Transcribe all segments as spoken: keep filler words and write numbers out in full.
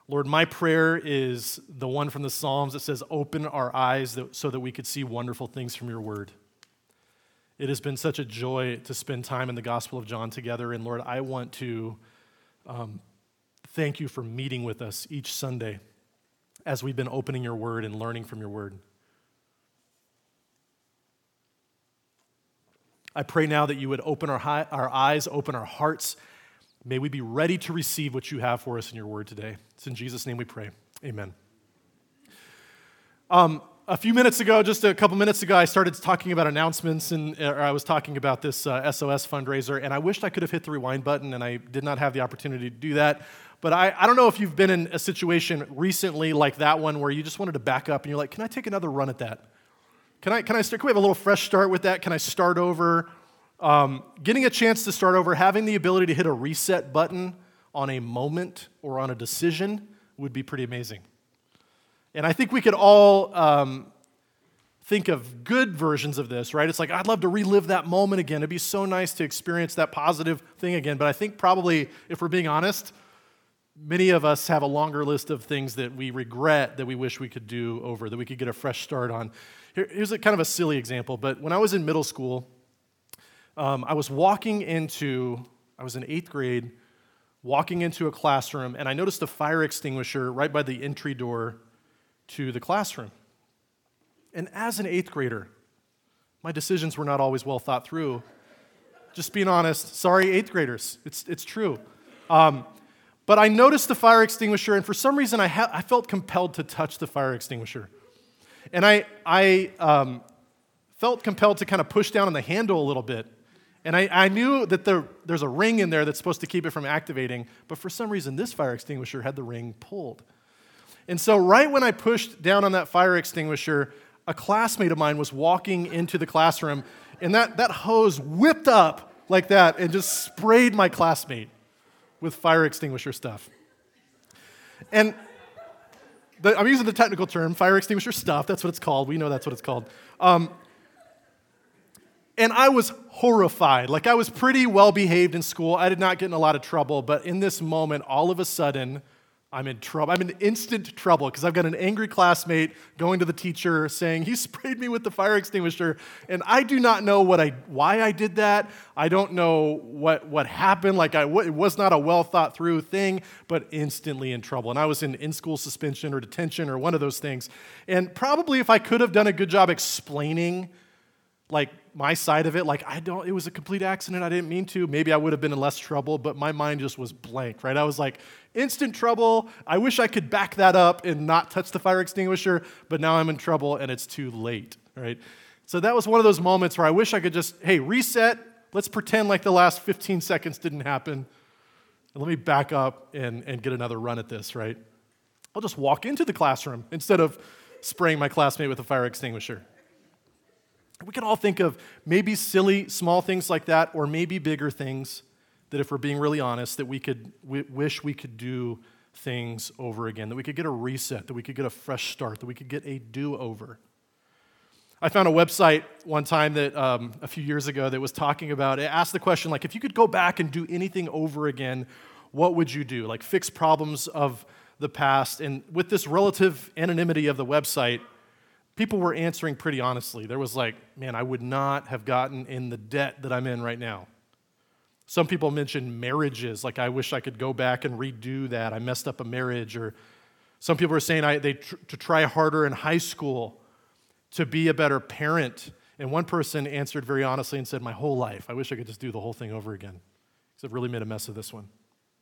Lord, my prayer is the one from the Psalms that says, open our eyes that, so that we could see wonderful things from your word. It has been such a joy to spend time in the Gospel of John together, and Lord, I want to um, thank you for meeting with us each Sunday as we've been opening your word and learning from your word. I pray now that you would open our, hi- our eyes, open our hearts. May we be ready to receive what you have for us in your word today. It's in Jesus' name we pray. Amen. Um, a few minutes ago, just a couple minutes ago, I started talking about announcements, and or I was talking about this uh, S O S fundraiser, and I wished I could have hit the rewind button, and I did not have the opportunity to do that. But I, I don't know if you've been in a situation recently like that one where you just wanted to back up, and you're like, can I take another run at that? Can I, can I start, can we have a little fresh start with that? Can I start over? Um, getting a chance to start over, having the ability to hit a reset button on a moment or on a decision would be pretty amazing. And I think we could all um, think of good versions of this, right? It's like, I'd love to relive that moment again. It'd be so nice to experience that positive thing again. But I think probably, if we're being honest, many of us have a longer list of things that we regret that we wish we could do over, that we could get a fresh start on. Here, here's a kind of a silly example, but when I was in middle school, Um, I was walking into, I was in eighth grade, walking into a classroom, and I noticed a fire extinguisher right by the entry door to the classroom. And as an eighth grader, my decisions were not always well thought through. Just being honest, sorry, eighth graders, it's it's true. Um, but I noticed the fire extinguisher, and for some reason, I, ha- I felt compelled to touch the fire extinguisher. And I, I um, felt compelled to kind of push down on the handle a little bit. And I, I knew that there, there's a ring in there that's supposed to keep it from activating, but for some reason, this fire extinguisher had the ring pulled. And so right when I pushed down on that fire extinguisher, a classmate of mine was walking into the classroom, and that, that hose whipped up like that and just sprayed my classmate with fire extinguisher stuff. And the, I'm using the technical term, fire extinguisher stuff, that's what it's called. We know that's what it's called. Um, And I was horrified. Like, I was pretty well behaved in school. I did not get in a lot of trouble. But in this moment, all of a sudden, I'm in trouble. I'm in instant trouble because I've got an angry classmate going to the teacher saying, he sprayed me with the fire extinguisher. And I do not know what I, why I did that. I don't know what, what happened. Like, I, it was not a well thought through thing, but instantly in trouble. And I was in in-school suspension or detention or one of those things. And probably if I could have done a good job explaining like my side of it, like I don't, it was a complete accident, I didn't mean to, maybe I would have been in less trouble, but my mind just was blank, right? I was like, instant trouble, I wish I could back that up and not touch the fire extinguisher, but now I'm in trouble and it's too late, right? So that was one of those moments where I wish I could just, hey, reset, let's pretend like the last fifteen seconds didn't happen, and let me back up and, and get another run at this, right? I'll just walk into the classroom instead of spraying my classmate with a fire extinguisher. We can all think of maybe silly, small things like that, or maybe bigger things that, if we're being really honest, that we could we wish we could do things over again, that we could get a reset, that we could get a fresh start, that we could get a do-over. I found a website one time that um, a few years ago that was talking about, it asked the question, like, if you could go back and do anything over again, what would you do? Like, fix problems of the past. And with this relative anonymity of the website, people were answering pretty honestly. There was like, man, I would not have gotten in the debt that I'm in right now. Some people mentioned marriages, like I wish I could go back and redo that. I messed up a marriage. Or some people were saying I, they tr- to try harder in high school to be a better parent. And one person answered very honestly and said, my whole life, I wish I could just do the whole thing over again, because I've really made a mess of this one.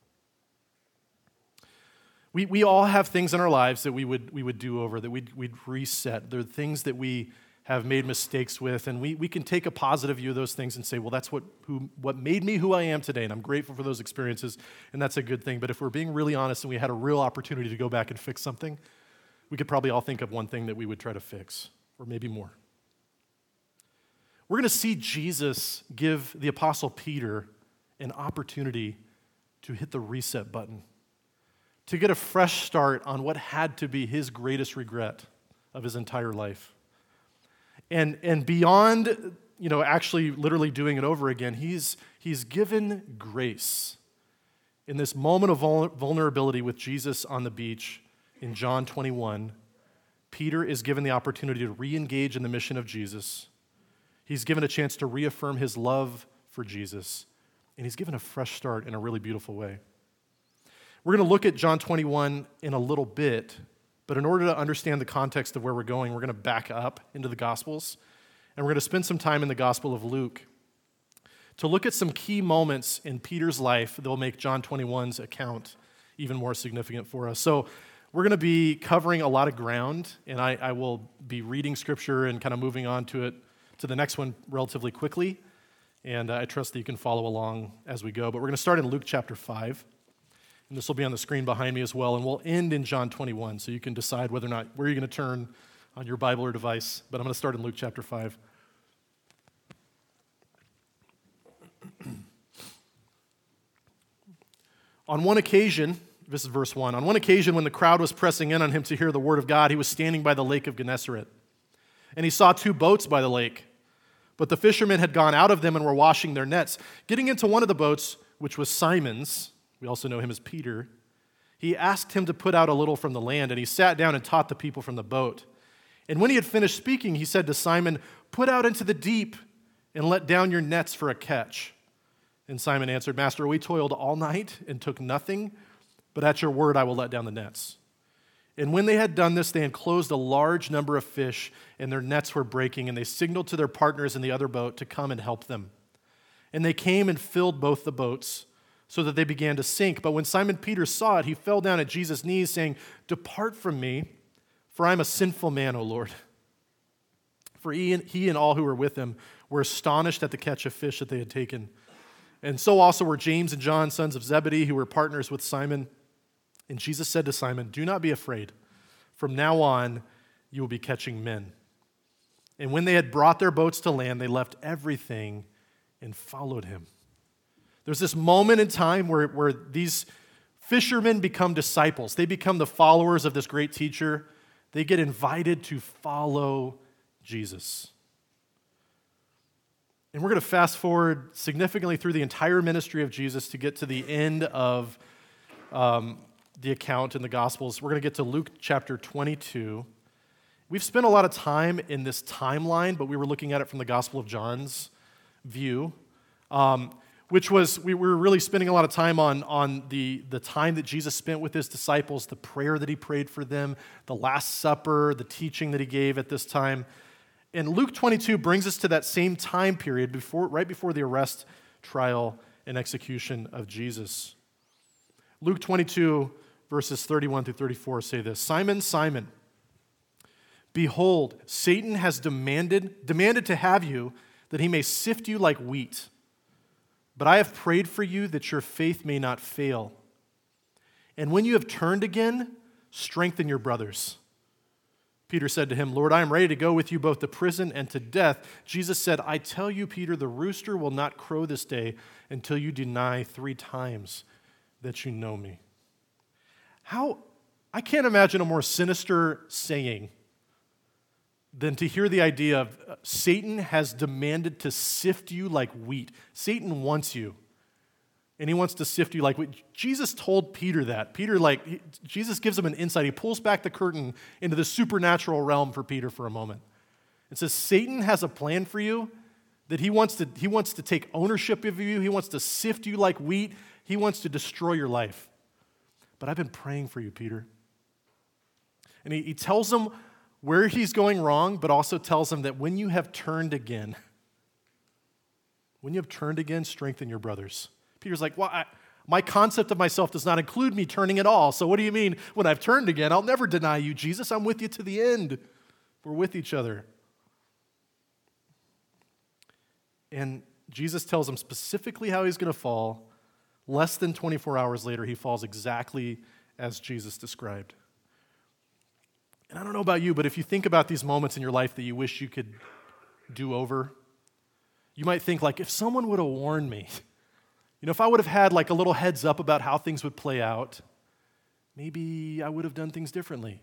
We we all have things in our lives that we would we would do over, that we'd, we'd reset. There are things that we have made mistakes with, and we, we can take a positive view of those things and say, well, that's what who what made me who I am today, and I'm grateful for those experiences, and that's a good thing. But if we're being really honest and we had a real opportunity to go back and fix something, we could probably all think of one thing that we would try to fix, or maybe more. We're going to see Jesus give the Apostle Peter an opportunity to hit the reset button, to get a fresh start on what had to be his greatest regret of his entire life. And, and beyond, you know, actually literally doing it over again, he's, he's given grace. In this moment of vul- vulnerability with Jesus on the beach in John twenty-one, Peter is given the opportunity to re-engage in the mission of Jesus. He's given a chance to reaffirm his love for Jesus, and he's given a fresh start in a really beautiful way. We're going to look at John twenty-one in a little bit, but in order to understand the context of where we're going, we're going to back up into the Gospels, and we're going to spend some time in the Gospel of Luke to look at some key moments in Peter's life that will make John twenty-one's account even more significant for us. So we're going to be covering a lot of ground, and I, I will be reading Scripture and kind of moving on to it, to the next one relatively quickly, and uh, I trust that you can follow along as we go. But we're going to start in Luke chapter five, and this will be on the screen behind me as well, and we'll end in John twenty-one, so you can decide whether or not, where you're going to turn on your Bible or device, but I'm going to start in Luke chapter five. On one occasion, this is verse one, on one occasion when the crowd was pressing in on him to hear the word of God, he was standing by the lake of Gennesaret. And he saw two boats by the lake, but the fishermen had gone out of them and were washing their nets. Getting into one of the boats, which was Simon's, we also know him as Peter, he asked him to put out a little from the land, and he sat down and taught the people from the boat. And when he had finished speaking, he said to Simon, "Put out into the deep and let down your nets for a catch." And Simon answered, "Master, we toiled all night and took nothing, but at your word I will let down the nets." And when they had done this, they enclosed a large number of fish, and their nets were breaking, and they signaled to their partners in the other boat to come and help them. And they came and filled both the boats, so that they began to sink. But when Simon Peter saw it, he fell down at Jesus' knees, saying, "Depart from me, for I am a sinful man, O Lord." For he and, he and all who were with him were astonished at the catch of fish that they had taken. And so also were James and John, sons of Zebedee, who were partners with Simon. And Jesus said to Simon, "Do not be afraid. From now on, you will be catching men." And when they had brought their boats to land, they left everything and followed him. There's this moment in time where, where these fishermen become disciples. They become the followers of this great teacher. They get invited to follow Jesus. And we're going to fast forward significantly through the entire ministry of Jesus to get to the end of um, the account in the Gospels. We're going to get to Luke chapter twenty-two. We've spent a lot of time in this timeline, but we were looking at it from the Gospel of John's view, um, which was, we were really spending a lot of time on, on the, the time that Jesus spent with his disciples, the prayer that he prayed for them, the Last Supper, the teaching that he gave at this time. And Luke twenty-two brings us to that same time period, before, right before the arrest, trial, and execution of Jesus. Luke twenty-two, verses thirty-one through thirty-four say this, "Simon, Simon, behold, Satan has demanded, demanded to have you that he may sift you like wheat. But I have prayed for you that your faith may not fail. And when you have turned again, strengthen your brothers." Peter said to him, "Lord, I am ready to go with you both to prison and to death." Jesus said, "I tell you, Peter, the rooster will not crow this day until you deny three times that you know me." How, I can't imagine a more sinister saying than to hear the idea of uh, Satan has demanded to sift you like wheat. Satan wants you, and he wants to sift you like wheat. Jesus told Peter that. Peter, like, he, Jesus gives him an insight. He pulls back the curtain into the supernatural realm for Peter for a moment. It says, Satan has a plan for you that he wants to, he wants to take ownership of you. He wants to sift you like wheat. He wants to destroy your life. But I've been praying for you, Peter. And he, he tells him where he's going wrong, but also tells him that when you have turned again, when you have turned again, strengthen your brothers. Peter's like, well, I, my concept of myself does not include me turning at all. So what do you mean when I've turned again? I'll never deny you, Jesus. I'm with you to the end. We're with each other. And Jesus tells him specifically how he's going to fall. Less than twenty-four hours later, he falls exactly as Jesus described. And I don't know about you, but if you think about these moments in your life that you wish you could do over, you might think, like, if someone would have warned me, you know, if I would have had like a little heads up about how things would play out, maybe I would have done things differently.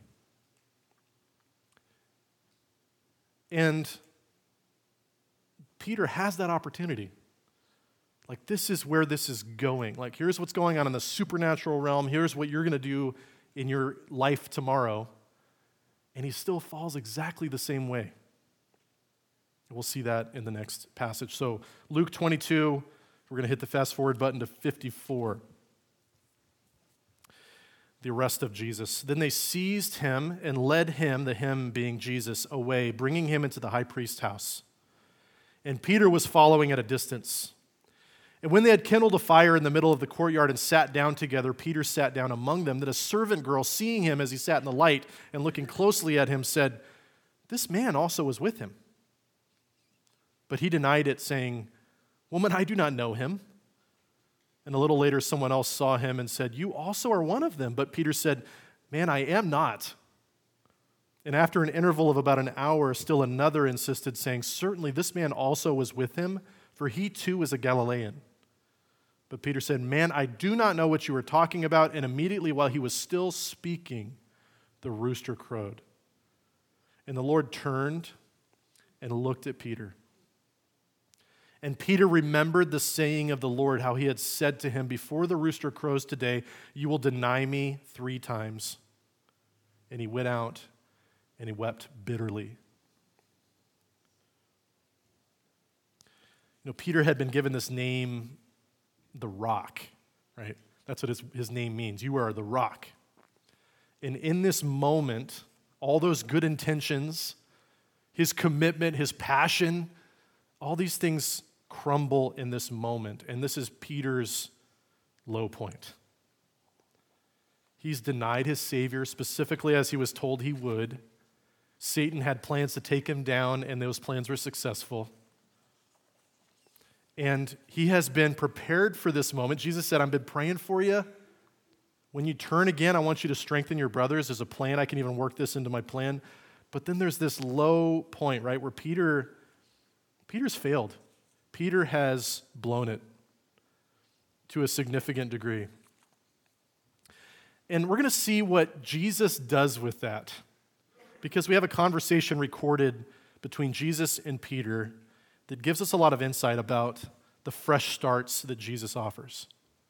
And Peter has that opportunity. Like, this is where this is going. Like, here's what's going on in the supernatural realm. Here's what you're going to do in your life tomorrow. And he still falls exactly the same way. We'll see that in the next passage. So Luke twenty-two, we're going to hit the fast forward button to fifty-four. The arrest of Jesus. Then they seized him and led him, the him being Jesus, away, bringing him into the high priest's house. And Peter was following at a distance. And when they had kindled a fire in the middle of the courtyard and sat down together, Peter sat down among them. That a servant girl, seeing him as he sat in the light and looking closely at him, said, "This man also was with him." But he denied it, saying, "Woman, I do not know him." And a little later, someone else saw him and said, "You also are one of them." But Peter said, "Man, I am not." And after an interval of about an hour, still another insisted, saying, "Certainly this man also was with him, for he too is a Galilean." But Peter said, "Man, I do not know what you are talking about." And immediately while he was still speaking, the rooster crowed. And the Lord turned and looked at Peter. And Peter remembered the saying of the Lord, how he had said to him, "Before the rooster crows today, you will deny me three times." And he went out and he wept bitterly. You know, Peter had been given this name, the Rock, right? That's what his, his name means. You are the Rock. And in this moment, all those good intentions, his commitment, his passion, all these things crumble in this moment. And this is Peter's low point. He's denied his Savior, specifically as he was told he would. Satan had plans to take him down, and those plans were successful. And he has been prepared for this moment. Jesus said, "I've been praying for you. When you turn again, I want you to strengthen your brothers. There's a plan. I can even work this into my plan." But then there's this low point, right, where Peter, Peter's failed. Peter has blown it to a significant degree. And we're going to see what Jesus does with that, because we have a conversation recorded between Jesus and Peter that gives us a lot of insight about the fresh starts that Jesus offers.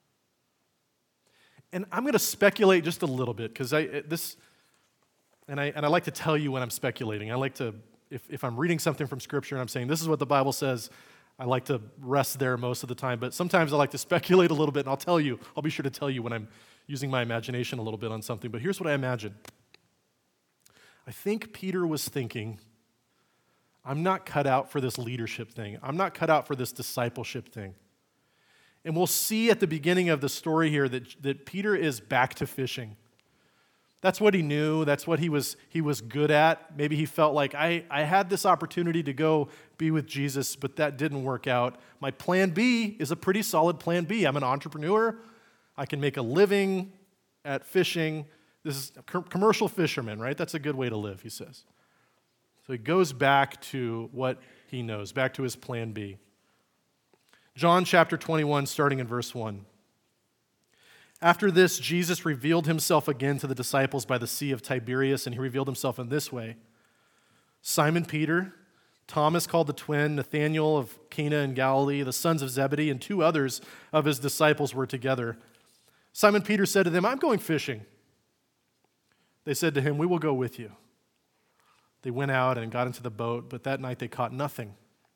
And I'm going to speculate just a little bit, because I this, and I and I like to tell you when I'm speculating. I like to, if, if I'm reading something from Scripture and I'm saying this is what the Bible says, I like to rest there most of the time. But sometimes I like to speculate a little bit, and I'll tell you. I'll be sure to tell you when I'm using my imagination a little bit on something. But here's what I imagine. I think Peter was thinking, I'm not cut out for this leadership thing. I'm not cut out for this discipleship thing. And we'll see at the beginning of the story here that, that Peter is back to fishing. That's what he knew. That's what he was, he was good at. Maybe he felt like, I, I had this opportunity to go be with Jesus, but that didn't work out. My plan B is a pretty solid plan B. I'm an entrepreneur. I can make a living at fishing. This is a commercial fisherman, right? That's a good way to live, he says. So he goes back to what he knows, back to his plan B. John chapter twenty-one, starting in verse one. After this, Jesus revealed himself again to the disciples by the Sea of Tiberias, and he revealed himself in this way. Simon Peter, Thomas called the twin, Nathanael of Cana in Galilee, the sons of Zebedee, and two others of his disciples were together. Simon Peter said to them, "I'm going fishing." They said to him, "We will go with you." They went out and got into the boat, but that night they caught nothing.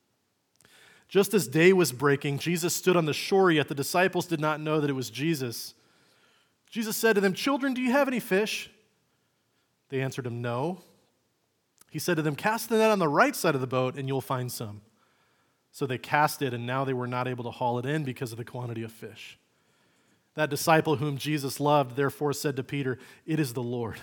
Just as day was breaking, Jesus stood on the shore, yet the disciples did not know that it was Jesus. Jesus said to them, "Children, do you have any fish?" They answered him, "No." He said to them, "Cast the net on the right side of the boat, and you'll find some." So they cast it, and now they were not able to haul it in because of the quantity of fish. That disciple whom Jesus loved therefore said to Peter, "It is the Lord."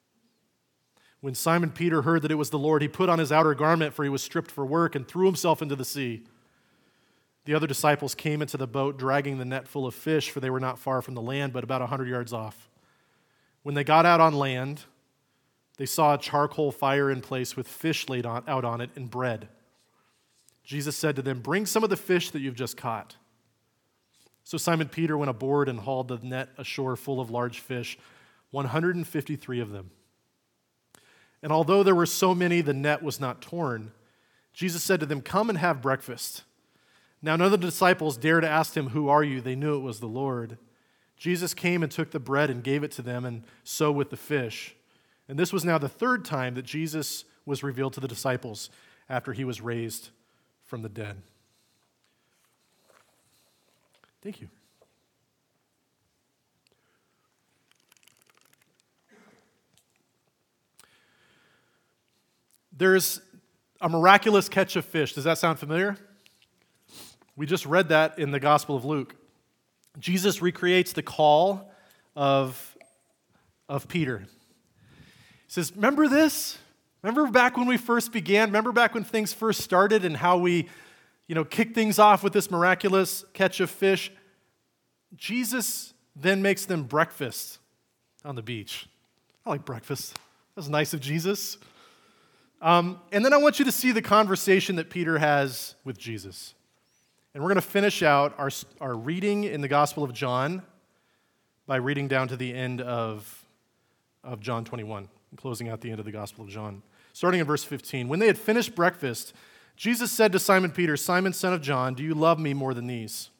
When Simon Peter heard that it was the Lord, he put on his outer garment, for he was stripped for work, and threw himself into the sea. The other disciples came into the boat, dragging the net full of fish, for they were not far from the land, but about a hundred yards off. When they got out on land, they saw a charcoal fire in place with fish laid on, out on it and bread. Jesus said to them, "Bring some of the fish that you've just caught." So Simon Peter went aboard and hauled the net ashore full of large fish, one hundred fifty-three of them. And although there were so many, the net was not torn. Jesus said to them, "Come and have breakfast." Now none of the disciples dared to ask him, "Who are you?" They knew it was the Lord. Jesus came and took the bread and gave it to them, and so with the fish. And this was now the third time that Jesus was revealed to the disciples after he was raised from the dead. Thank you. There's a miraculous catch of fish. Does that sound familiar? We just read that in the Gospel of Luke. Jesus recreates the call of, of Peter. He says, remember this? Remember back when we first began? Remember back when things first started and how we, you know, kicked things off with this miraculous catch of fish? Jesus then makes them breakfast on the beach. I like breakfast. That was nice of Jesus. Um, and then I want you to see the conversation that Peter has with Jesus. And we're going to finish out our, our reading in the Gospel of John by reading down to the end of, of John twenty-one, and closing out the end of the Gospel of John. Starting in verse fifteen. When they had finished breakfast, Jesus said to Simon Peter, "Simon, son of John, do you love me more than these?"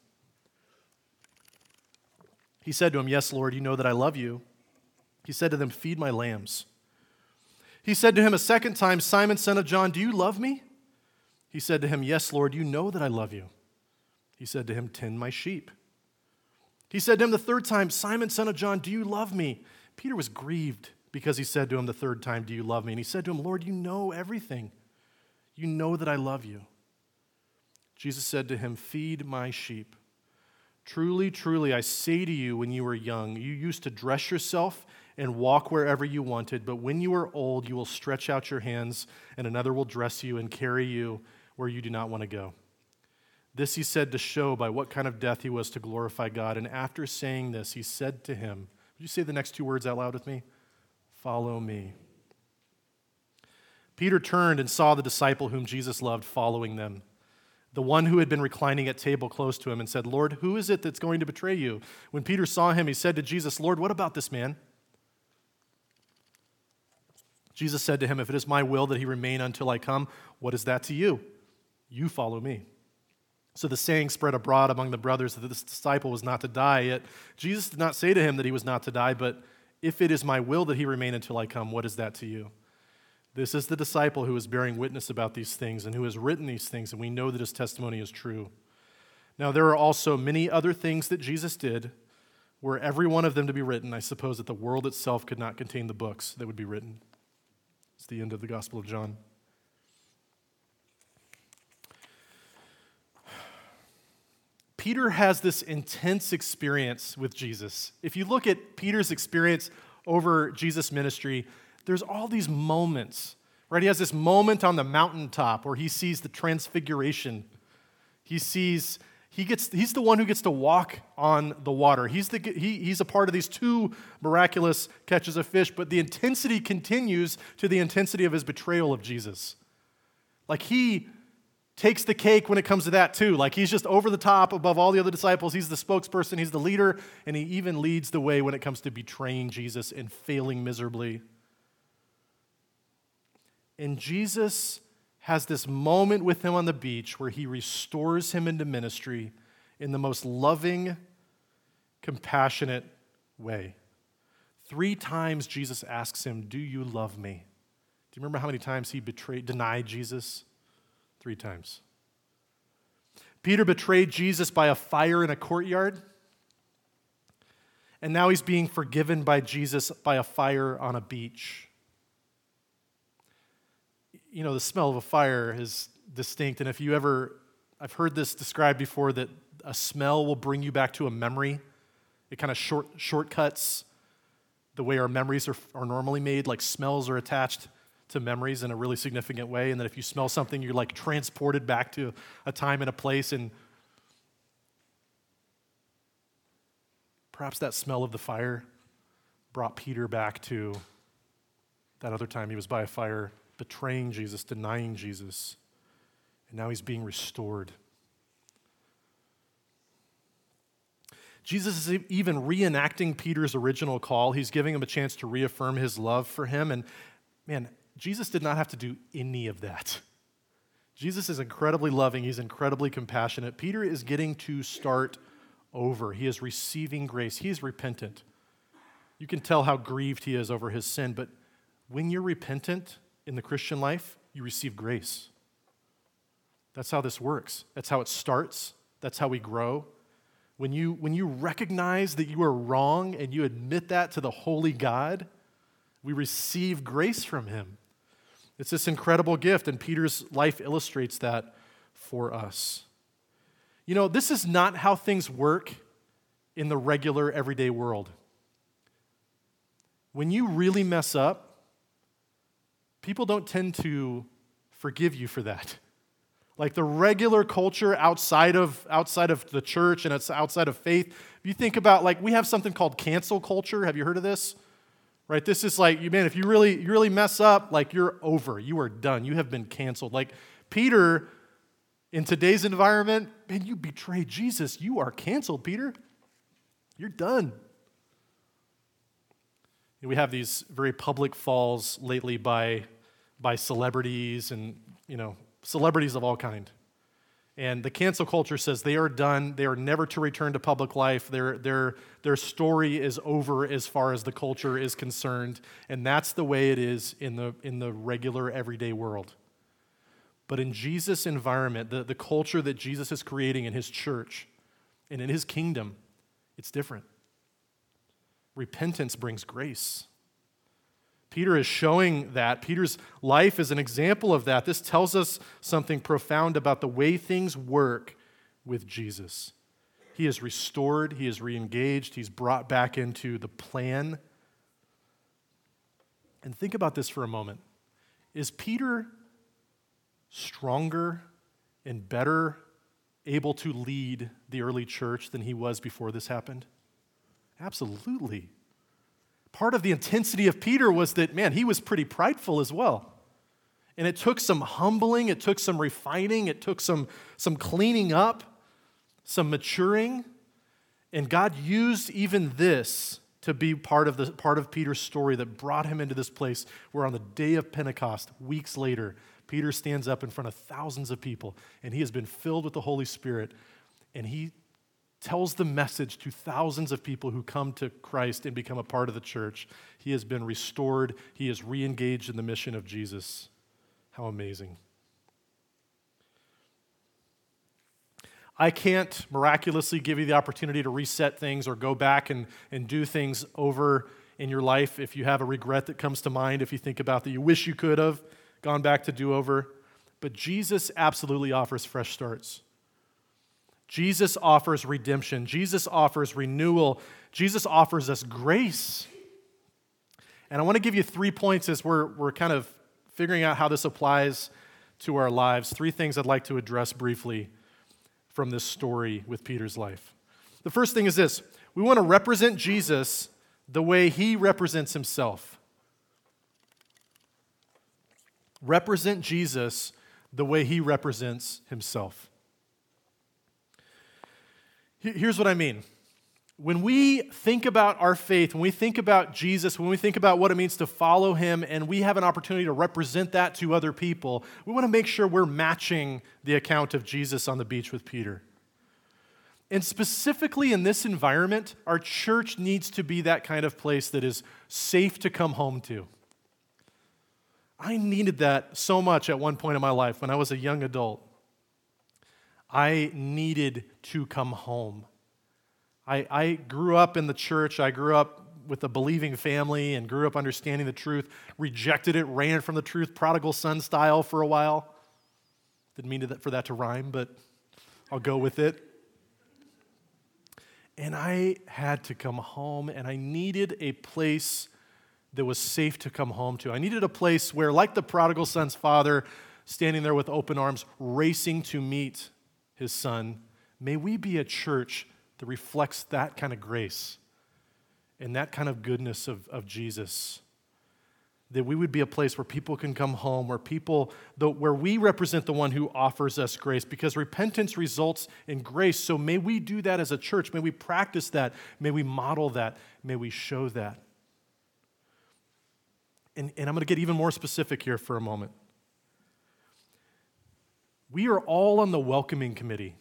He said to him, "Yes, Lord, you know that I love you." He said to them, "Feed my lambs." He said to him a second time, "Simon, son of John, do you love me?" He said to him, "Yes, Lord, you know that I love you." He said to him, "Tend my sheep." He said to him the third time, "Simon, son of John, do you love me?" Peter was grieved because he said to him the third time, "Do you love me?" And he said to him, "Lord, you know everything. You know that I love you." Jesus said to him, "Feed my sheep. Truly, truly, I say to you, when you were young, you used to dress yourself and walk wherever you wanted, but when you are old, you will stretch out your hands, and another will dress you and carry you where you do not want to go." This he said to show by what kind of death he was to glorify God. And after saying this, he said to him, would you say the next two words out loud with me? "Follow me." Peter turned and saw the disciple whom Jesus loved following them, the one who had been reclining at table close to him, and said, "Lord, who is it that's going to betray you?" When Peter saw him, he said to Jesus, "Lord, what about this man?" Jesus said to him, "If it is my will that he remain until I come, what is that to you? You follow me." So the saying spread abroad among the brothers that this disciple was not to die. Yet Jesus did not say to him that he was not to die, but if it is my will that he remain until I come, what is that to you? This is the disciple who is bearing witness about these things and who has written these things, and we know that his testimony is true. Now there are also many other things that Jesus did. Were every one of them to be written, I suppose that the world itself could not contain the books that would be written. It's the end of the Gospel of John. Peter has this intense experience with Jesus. If you look at Peter's experience over Jesus' ministry, there's all these moments, right? He has this moment on the mountaintop where he sees the transfiguration. He sees, he gets, he's the one who gets to walk on the water. He's, the, he, he's a part of these two miraculous catches of fish, but the intensity continues to the intensity of his betrayal of Jesus. Like he takes the cake when it comes to that too. Like he's just over the top above all the other disciples. He's the spokesperson, he's the leader, and he even leads the way when it comes to betraying Jesus and failing miserably. And Jesus has this moment with him on the beach where he restores him into ministry in the most loving, compassionate way. Three times Jesus asks him, "Do you love me?" Do you remember how many times he betrayed, denied Jesus? Three times. Peter betrayed Jesus by a fire in a courtyard, and now he's being forgiven by Jesus by a fire on a beach. You know, the smell of a fire is distinct, and if you ever, I've heard this described before, that a smell will bring you back to a memory. It kind of short shortcuts the way our memories are, are normally made, like smells are attached to memories in a really significant way, and that if you smell something, you're like transported back to a time and a place, and perhaps that smell of the fire brought Peter back to that other time he was by a fire, betraying Jesus, denying Jesus, and now he's being restored. Jesus is even reenacting Peter's original call. He's giving him a chance to reaffirm his love for him, and man, Jesus did not have to do any of that. Jesus is incredibly loving. He's incredibly compassionate. Peter is getting to start over. He is receiving grace. He is repentant. You can tell how grieved he is over his sin, but when you're repentant in the Christian life, you receive grace. That's how this works. That's how it starts. That's how we grow. When you, when you recognize that you are wrong and you admit that to the holy God, we receive grace from him. It's this incredible gift, and Peter's life illustrates that for us. You know, this is not how things work in the regular, everyday world. When you really mess up, people don't tend to forgive you for that. Like the regular culture outside of outside of the church and it's outside of faith, if you think about, like, we have something called cancel culture. Have you heard of this? Right? This is like, you man, if you really you really mess up, like, you're over. You are done. You have been canceled. Like Peter, in today's environment, man, you betrayed Jesus. You are canceled, Peter. You're done. We have these very public falls lately by, by celebrities and, you know, celebrities of all kind. And the cancel culture says they are done. They are never to return to public life. Their, their, their story is over as far as the culture is concerned. And that's the way it is in the, in the regular, everyday world. But in Jesus' environment, the, the culture that Jesus is creating in his church and in his kingdom, it's different. Repentance brings grace. Peter is showing that. Peter's life is an example of that. This tells us something profound about the way things work with Jesus. He is restored. He is re-engaged. He's brought back into the plan. And think about this for a moment. Is Peter stronger and better able to lead the early church than he was before this happened? Absolutely. Part of the intensity of Peter was that, man, he was pretty prideful as well. And it took some humbling, it took some refining, it took some, some cleaning up, some maturing. And God used even this to be part of the part of Peter's story that brought him into this place where on the day of Pentecost, weeks later, Peter stands up in front of thousands of people, and he has been filled with the Holy Spirit, and he tells the message to thousands of people who come to Christ and become a part of the church. He has been restored. He is re-engaged in the mission of Jesus. How amazing. I can't miraculously give you the opportunity to reset things or go back and, and do things over in your life. If you have a regret that comes to mind, if you think about that you wish you could have gone back to do over. But Jesus absolutely offers fresh starts. Jesus offers redemption. Jesus offers renewal. Jesus offers us grace. And I want to give you three points as we're, we're kind of figuring out how this applies to our lives. Three things I'd like to address briefly from this story with Peter's life. The first thing is this. We want to represent Jesus the way he represents himself. Represent Jesus the way he represents himself. Here's what I mean. When we think about our faith, when we think about Jesus, when we think about what it means to follow him, and we have an opportunity to represent that to other people, we want to make sure we're matching the account of Jesus on the beach with Peter. And specifically in this environment, our church needs to be that kind of place that is safe to come home to. I needed that so much at one point in my life when I was a young adult. I needed to come home. I, I grew up in the church. I grew up with a believing family and grew up understanding the truth, rejected it, ran from the truth, prodigal son style for a while. Didn't mean to, for that to rhyme, but I'll go with it. And I had to come home, and I needed a place that was safe to come home to. I needed a place where, like the prodigal son's father, standing there with open arms, racing to meet his son, may we be a church that reflects that kind of grace and that kind of goodness of, of Jesus. That we would be a place where people can come home, where people, the, where we represent the one who offers us grace, because repentance results in grace. So may we do that as a church. May we practice that. May we model that. May we show that. And, and I'm going to get even more specific here for a moment. We are all on the welcoming committee.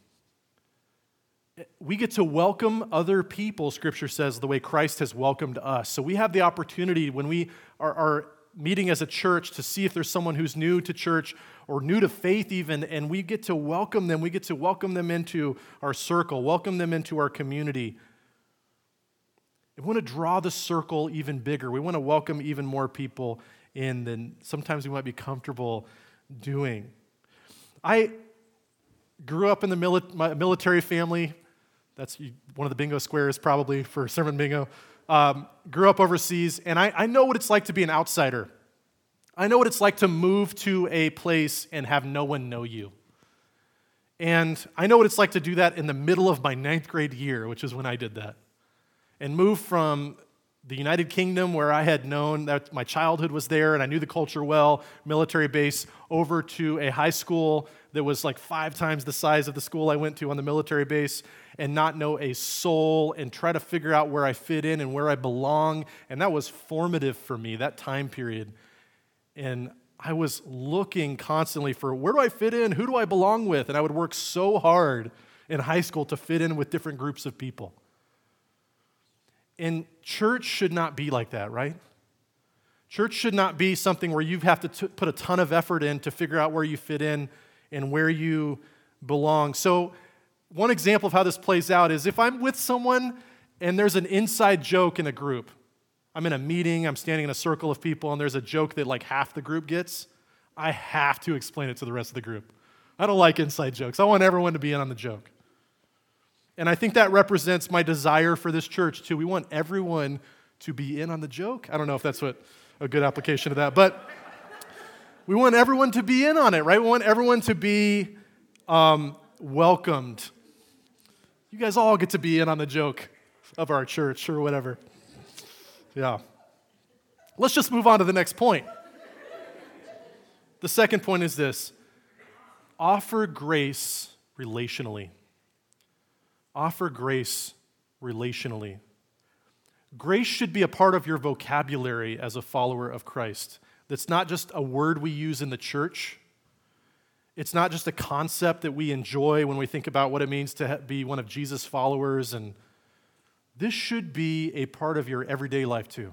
We get to welcome other people, Scripture says, the way Christ has welcomed us. So we have the opportunity when we are, are meeting as a church to see if there's someone who's new to church or new to faith even, and we get to welcome them. We get to welcome them into our circle, welcome them into our community. We want to draw the circle even bigger. We want to welcome even more people in than sometimes we might be comfortable doing. I grew up in the mili- my military family. That's one of the bingo squares probably for sermon bingo. Um, grew up overseas, and I, I know what it's like to be an outsider. I know what it's like to move to a place and have no one know you. And I know what it's like to do that in the middle of my ninth grade year, which is when I did that. And move from the United Kingdom, where I had known that my childhood was there and I knew the culture well, military base, over to a high school that was like five times the size of the school I went to on the military base, and not know a soul and try to figure out where I fit in and where I belong. And that was formative for me, that time period. And I was looking constantly for where do I fit in? Who do I belong with? And I would work so hard in high school to fit in with different groups of people. And church should not be like that, right? Church should not be something where you have to t- put a ton of effort in to figure out where you fit in and where you belong. So one example of how this plays out is if I'm with someone and there's an inside joke in a group. I'm in a meeting, I'm standing in a circle of people, and there's a joke that like half the group gets. I have to explain it to the rest of the group. I don't like inside jokes. I want everyone to be in on the joke. And I think that represents my desire for this church too. We want everyone to be in on the joke. I don't know if that's what a good application of that, but we want everyone to be in on it, right? We want everyone to be um, welcomed. You guys all get to be in on the joke of our church or whatever. Yeah. Let's just move on to the next point. The second point is this: offer grace relationally. Offer grace relationally. Grace should be a part of your vocabulary as a follower of Christ. That's not just a word we use in the church. It's not just a concept that we enjoy when we think about what it means to be one of Jesus' followers. And this should be a part of your everyday life too.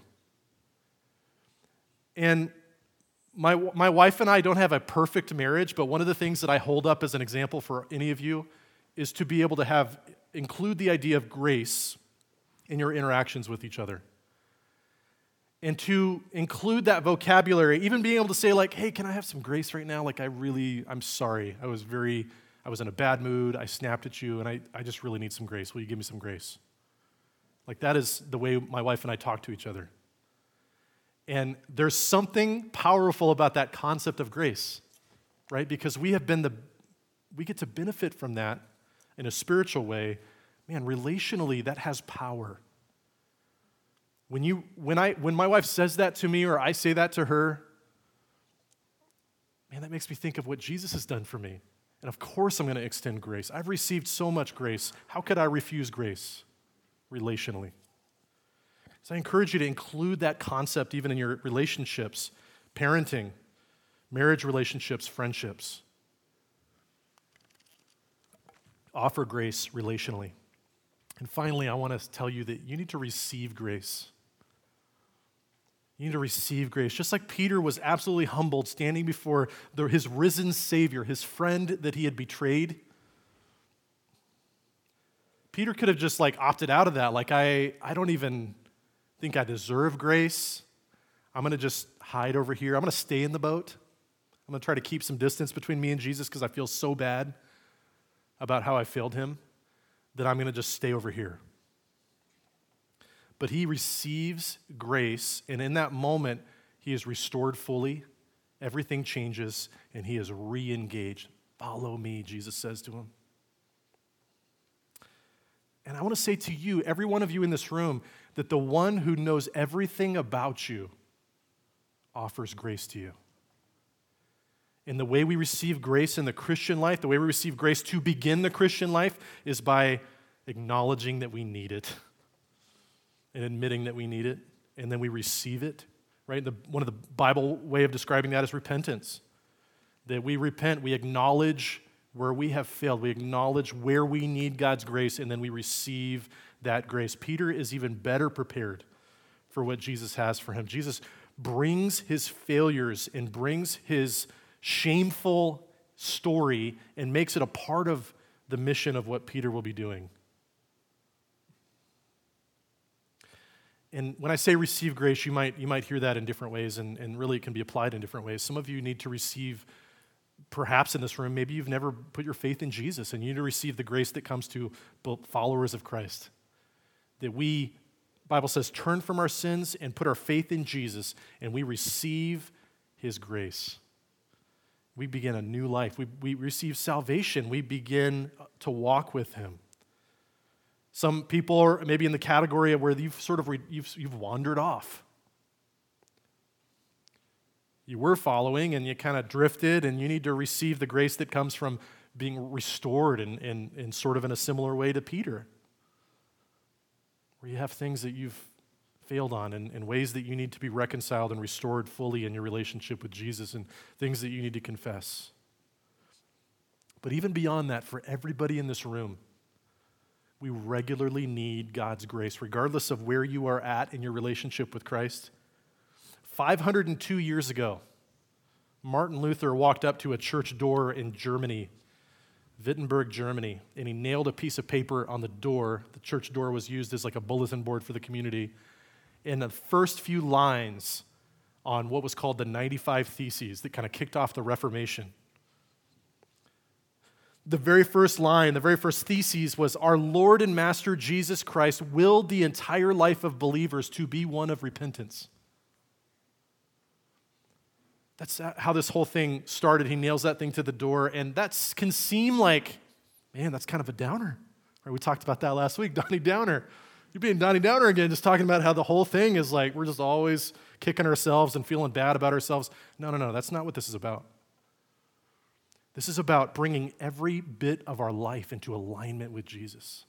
And my, my wife and I don't have a perfect marriage, but one of the things that I hold up as an example for any of you is to be able to have include the idea of grace in your interactions with each other. And to include that vocabulary, even being able to say like, hey, can I have some grace right now? Like I really, I'm sorry. I was very, I was in a bad mood. I snapped at you and I, I just really need some grace. Will you give me some grace? Like that is the way my wife and I talk to each other. And there's something powerful about that concept of grace, right? Because we have been the, we get to benefit from that in a spiritual way. Man, relationally, that has power. When you, when I, when my wife says that to me or I say that to her, man, that makes me think of what Jesus has done for me. And of course I'm going to extend grace. I've received so much grace. How could I refuse grace relationally? So I encourage you to include that concept even in your relationships, parenting, marriage relationships, friendships. Offer grace relationally. And finally, I want to tell you that you need to receive grace. You need to receive grace. Just like Peter was absolutely humbled standing before the, his risen Savior, his friend that he had betrayed. Peter could have just like opted out of that. Like, I, I don't even think I deserve grace. I'm going to just hide over here. I'm going to stay in the boat. I'm going to try to keep some distance between me and Jesus because I feel so bad about how I failed him that I'm going to just stay over here. But he receives grace, and in that moment, he is restored fully. Everything changes, and he is re-engaged. Follow me, Jesus says to him. And I want to say to you, every one of you in this room, that the one who knows everything about you offers grace to you. And the way we receive grace in the Christian life, the way we receive grace to begin the Christian life is by acknowledging that we need it and admitting that we need it, and then we receive it, right? The, one of the Bible way of describing that is repentance. That we repent, we acknowledge where we have failed. We acknowledge where we need God's grace, and then we receive that grace. Peter is even better prepared for what Jesus has for him. Jesus brings his failures and brings his shameful story and makes it a part of the mission of what Peter will be doing. And when I say receive grace, you might you might hear that in different ways, and, and really it can be applied in different ways. Some of you need to receive, perhaps in this room, maybe you've never put your faith in Jesus, and you need to receive the grace that comes to followers of Christ. That we, the Bible says, turn from our sins and put our faith in Jesus, and we receive his grace. We begin a new life. We, we receive salvation. We begin to walk with him. Some people are maybe in the category of where you've sort of re, you've, you've wandered off. You were following and you kind of drifted, and you need to receive the grace that comes from being restored in, in, in sort of in a similar way to Peter, where you have things that you've failed on and, and ways that you need to be reconciled and restored fully in your relationship with Jesus, and things that you need to confess. But even beyond that, for everybody in this room, we regularly need God's grace, regardless of where you are at in your relationship with Christ. five hundred two years ago, Martin Luther walked up to a church door in Germany, Wittenberg, Germany, and he nailed a piece of paper on the door. The church door was used as like a bulletin board for the community. And the first few lines on what was called the ninety-five Theses that kind of kicked off the Reformation. The very first line, the very first thesis was, our Lord and Master Jesus Christ willed the entire life of believers to be one of repentance. That's how this whole thing started. He nails that thing to the door, and that can seem like, man, that's kind of a downer. Right? We talked about that last week, Donnie Downer. You're being Donnie Downer again, just talking about how the whole thing is like we're just always kicking ourselves and feeling bad about ourselves. No, no, no, that's not what this is about. This is about bringing every bit of our life into alignment with Jesus.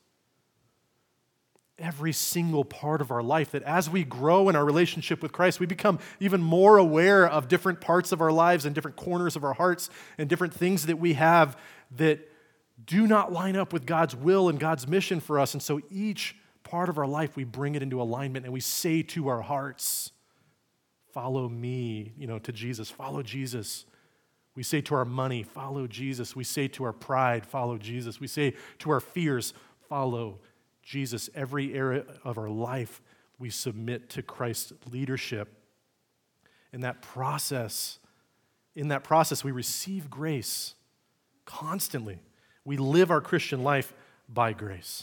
Every single part of our life, that as we grow in our relationship with Christ, we become even more aware of different parts of our lives and different corners of our hearts and different things that we have that do not line up with God's will and God's mission for us. And so each part of our life, we bring it into alignment and we say to our hearts, follow me, you know, to Jesus, follow Jesus. We say to our money, follow Jesus. We say to our pride, follow Jesus. We say to our fears, follow Jesus. Every area of our life, we submit to Christ's leadership. In that process, in that process, we receive grace constantly. We live our Christian life by grace.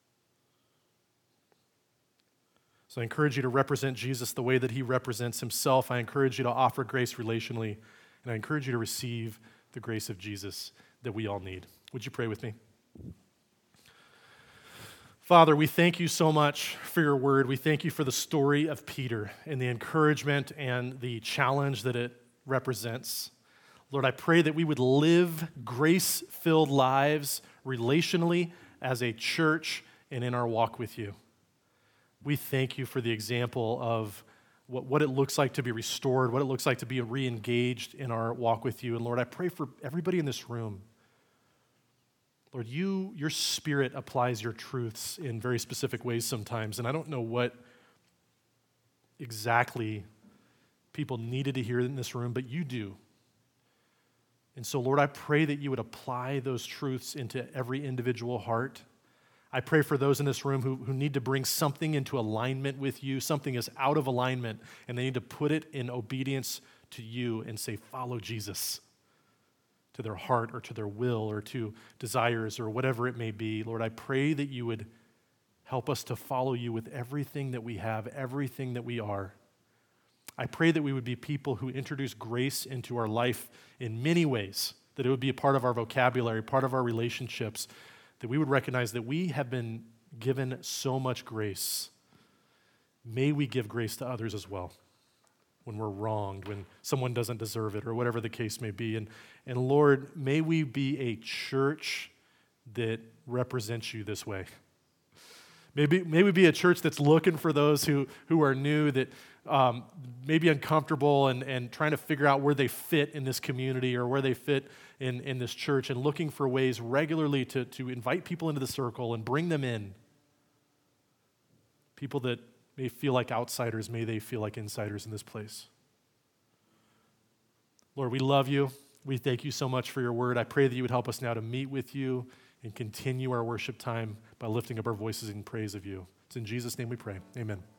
So I encourage you to represent Jesus the way that he represents himself. I encourage you to offer grace relationally. And I encourage you to receive the grace of Jesus that we all need. Would you pray with me? Father, we thank you so much for your word. We thank you for the story of Peter and the encouragement and the challenge that it represents. Lord, I pray that we would live grace-filled lives relationally as a church and in our walk with you. We thank you for the example of What, what it looks like to be restored, what it looks like to be re-engaged in our walk with you. And Lord, I pray for everybody in this room. Lord, you, your Spirit applies your truths in very specific ways sometimes, and I don't know what exactly people needed to hear in this room, but you do. And so, Lord, I pray that you would apply those truths into every individual heart. I pray for those in this room who, who need to bring something into alignment with you. Something is out of alignment, and they need to put it in obedience to you and say, follow Jesus, to their heart or to their will or to desires or whatever it may be. Lord, I pray that you would help us to follow you with everything that we have, everything that we are. I pray that we would be people who introduce grace into our life in many ways, that it would be a part of our vocabulary, part of our relationships, that we would recognize that we have been given so much grace. May we give grace to others as well when we're wronged, when someone doesn't deserve it, or whatever the case may be. And, and Lord, may we be a church that represents you this way. Maybe, may we be a church that's looking for those who, who are new, that, um, maybe uncomfortable and, and trying to figure out where they fit in this community or where they fit in, in this church, and looking for ways regularly to, to invite people into the circle and bring them in. People that may feel like outsiders, may they feel like insiders in this place. Lord, we love you. We thank you so much for your word. I pray that you would help us now to meet with you and continue our worship time by lifting up our voices in praise of you. It's in Jesus' name we pray. Amen.